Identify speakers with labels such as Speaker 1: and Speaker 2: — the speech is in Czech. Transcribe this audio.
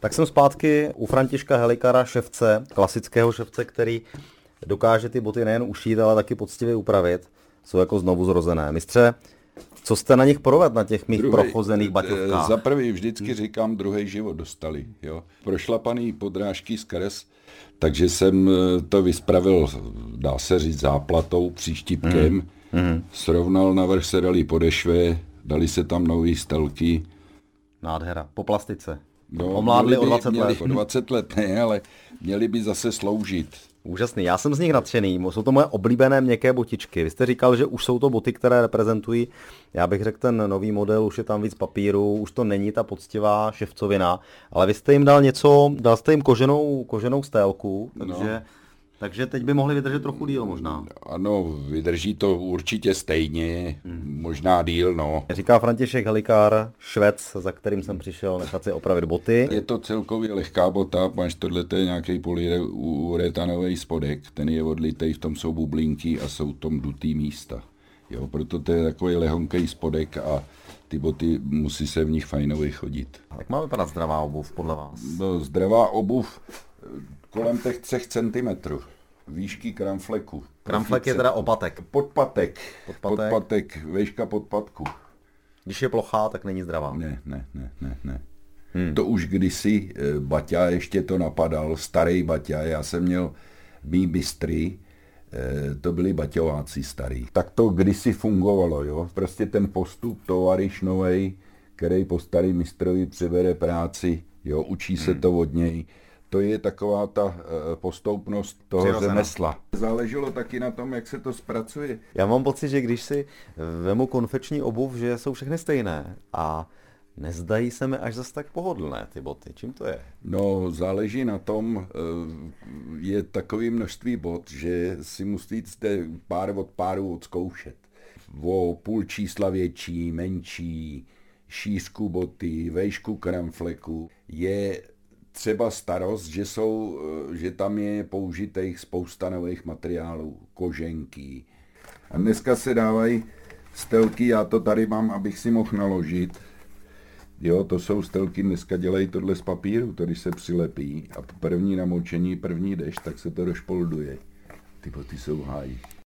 Speaker 1: Tak jsem zpátky u Františka Helikara, ševce, klasického ševce, který dokáže ty boty nejen ušít, ale taky poctivě upravit. Jsou jako znovu zrozené. Mistře, co jste na nich provedl, na těch mých prochozených baťovkách?
Speaker 2: Za prvý vždycky říkám, druhý život dostali. Jo. Prošlapaný podrážky z kres, takže jsem to vyspravil, dá se říct, záplatou, příštipkem. Srovnal, navrch se dali podešve, dali se tam nový stelky.
Speaker 1: Nádhera. Po plastice.
Speaker 2: No,
Speaker 1: Omládli o 20 let.
Speaker 2: O 20 let ne, ale měli by zase sloužit.
Speaker 1: Úžasný, já jsem z nich nadšený, jsou to moje oblíbené měkké botičky. Vy jste říkal, že už jsou to boty, které reprezentují, já bych řekl, ten nový model, už je tam víc papíru, už to není ta poctivá ševcovina, ale vy jste jim dal něco, dal jste jim koženou stélku, takže teď by mohli vydržet trochu díl možná.
Speaker 2: Ano, vydrží to určitě stejně, možná díl, no.
Speaker 1: Říká František Helikár, Švec, za kterým jsem přišel nechat si opravit boty.
Speaker 2: Je to celkově lehká bota, máš tohleto je nějaký polyuretanový spodek, ten je odlitej, v tom jsou bublinky a jsou v tom dutý místa. Jo, proto to je takový lehonký spodek a ty boty musí se v nich fajnově chodit.
Speaker 1: Jak má vypadat zdravá obuv podle vás?
Speaker 2: No, zdravá obuv kolem těch 3 cm. Výšky kramfleku.
Speaker 1: Kramflek je teda opatek.
Speaker 2: Podpatek. Výška podpatku.
Speaker 1: Když je plochá, tak není zdravá.
Speaker 2: Ne. To už kdysi Baťa ještě to napadal, starý Baťa, já jsem měl mý mistry, to byli baťováci starý. Tak to kdysi fungovalo, jo. Prostě ten postup tovariš novej, který po starý mistrovi přivede práci, jo, učí se to od něj. To je taková ta postoupnost toho řemesla. Záleželo taky na tom, jak se to zpracuje.
Speaker 1: Já mám pocit, že když si vemu konfekční obuv, že jsou všechny stejné a nezdají se mi až zase tak pohodlné ty boty. Čím to je?
Speaker 2: No, záleží na tom, je takové množství bot, že si musíte pár od páru odzkoušet. O půl čísla větší, menší, šířku boty, vejšku kramfleku. Je třeba starost, že tam je použitých spousta nových materiálů, koženky. A dneska se dávají stelky, já to tady mám, abych si mohl naložit. Jo, to jsou stelky, dneska dělají tohle z papíru, to když se přilepí a po první namočení, první dešť, tak se to došpolduje. Ty boty jsou hájí.